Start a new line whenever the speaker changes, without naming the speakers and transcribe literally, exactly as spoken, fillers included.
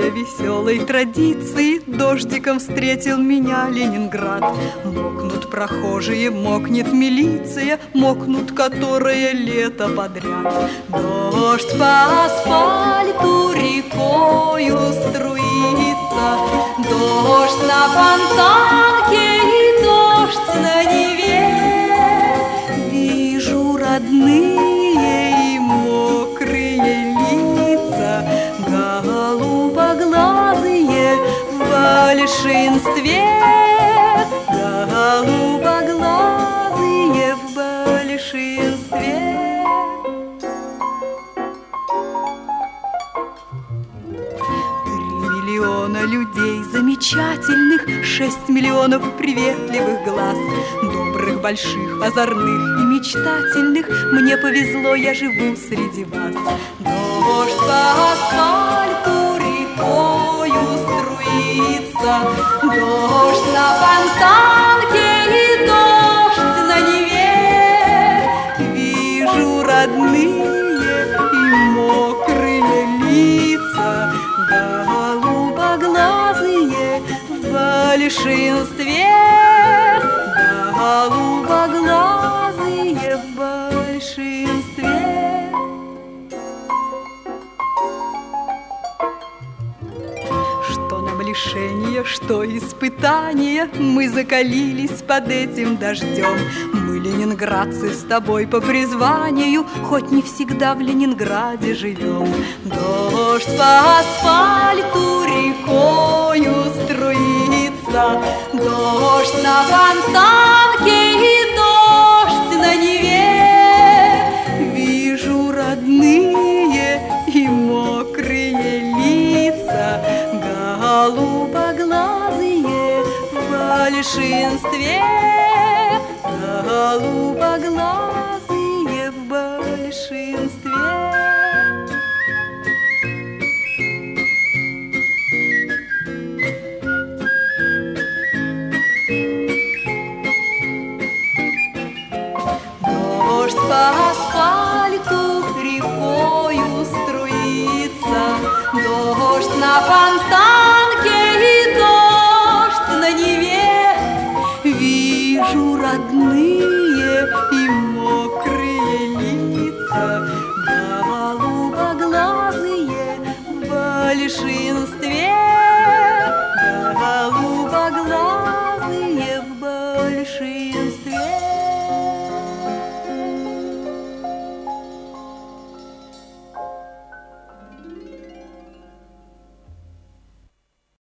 Следуя веселой традиции, дождиком встретил меня Ленинград. Мокнут прохожие, мокнет милиция, мокнут которые лето подряд. Дождь по асфальту рекою струится, дождь на фонтанке и дождь на Неве. Вижу родные и мокрые лица, голубоглазые в большинстве, голубоглазые в большинстве. Миллиона людей замечательных, шесть миллионов приветливых глаз, добрых, больших, озорных и мечтательных. Мне повезло, я живу среди вас. Дождь по асфальту рекою струится, дождь на фонтанке и дождь на Неве. Вижу родные и мокрые лица, голубоглазые в большинстве, голубоглазые в большинстве. Что нам лишение, что испытание, мы закалились под этим дождем. Мы, ленинградцы, с тобой по призванию, хоть не всегда в Ленинграде живем. Дождь по асфальту рекою струится, дождь на фонтанке и дождь на Неве. Вижу родные и мокрые лица, голубоглазые в большинстве, голубоглазые в большинстве. Дождь по асфальту рекою струится, дождь на фонтанке и дождь на Неве. Вижу родные и мокрые лица, голубоглазые в большинстве, голубоглазые в большинстве.